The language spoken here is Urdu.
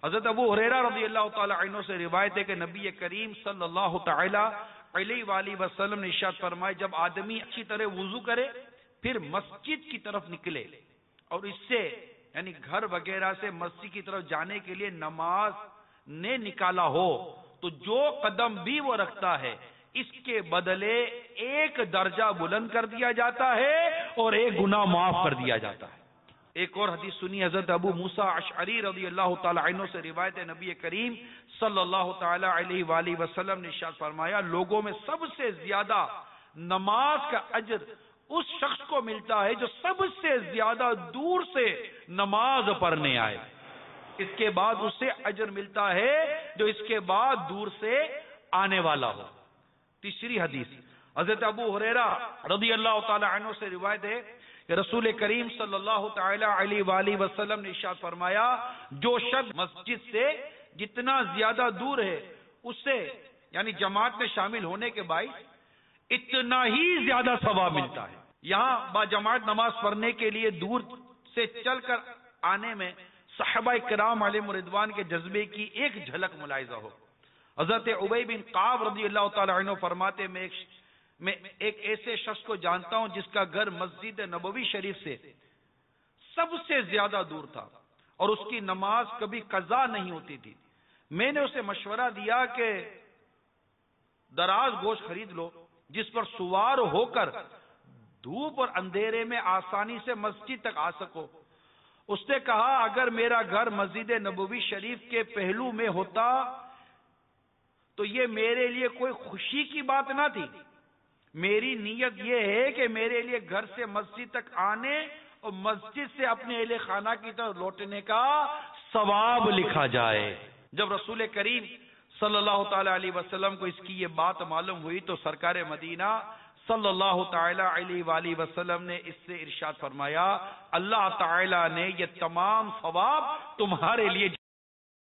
حضرت ابو ہریرہ رضی اللہ تعالی عنہ سے روایت ہے کہ نبی کریم صلی اللہ تعالی علیہ وآلہ وسلم نے ارشاد فرمایا، جب آدمی اچھی طرح وضو کرے پھر مسجد کی طرف نکلے اور اس سے یعنی گھر وغیرہ سے مسجد کی طرف جانے کے لیے نماز نے نکالا ہو تو جو قدم بھی وہ رکھتا ہے اس کے بدلے ایک درجہ بلند کر دیا جاتا ہے اور ایک گناہ معاف کر دیا جاتا ہے۔ ایک اور حدیث سنی حضرت ابو موسیٰ اشعری رضی اللہ تعالی عنہ سے روایت ہے، نبی کریم صلی اللہ تعالی علیہ وآلہ وسلم نے ارشاد فرمایا، لوگوں میں سب سے زیادہ نماز کا اجر اس شخص کو ملتا ہے جو سب سے زیادہ دور سے نماز پڑھنے آئے، اس کے بعد اس سے اجر ملتا ہے جو اس کے بعد دور سے آنے والا ہو۔ تیسری حدیث حضرت ابو ہریرہ رضی اللہ تعالی عنہ سے روایت ہے کہ رسول کریم صلی اللہ تعالی علیہ وآلہ وسلم نے ارشاد فرمایا، جو شخص مسجد سے جتنا زیادہ دور ہے اس سے یعنی جماعت میں شامل ہونے کے باعث اتنا ہی زیادہ ثواب ملتا ہے۔ یہاں با جماعت نماز پڑھنے کے لیے دور سے چل کر آنے میں صحابہ کرام علیہم رضوان کے جذبے کی ایک جھلک ملاحظہ ہو۔ حضرت ابی بن کعب رضی اللہ تعالی عنہ فرماتے، میں ایک ایسے شخص کو جانتا ہوں جس کا گھر مسجد نبوی شریف سے سب سے زیادہ دور تھا اور اس کی نماز کبھی قضا نہیں ہوتی تھی۔ میں نے اسے مشورہ دیا کہ دراز گوشت خرید لو جس پر سوار ہو کر دھوپ اور اندھیرے میں آسانی سے مسجد تک آ سکو۔ اس نے کہا، اگر میرا گھر مسجد نبوی شریف کے پہلو میں ہوتا تو یہ میرے لیے کوئی خوشی کی بات نہ تھی، میری نیت یہ ہے کہ میرے لیے گھر سے مسجد تک آنے اور مسجد سے اپنے اہل خانہ کی طرف لوٹنے کا ثواب لکھا جائے۔ جب رسول کریم صلی اللہ تعالی علیہ وسلم کو اس کی یہ بات معلوم ہوئی تو سرکار مدینہ صلی اللہ تعالی علیہ وآلہ وسلم نے اس سے ارشاد فرمایا، اللہ تعالی نے یہ تمام ثواب تمہارے لیے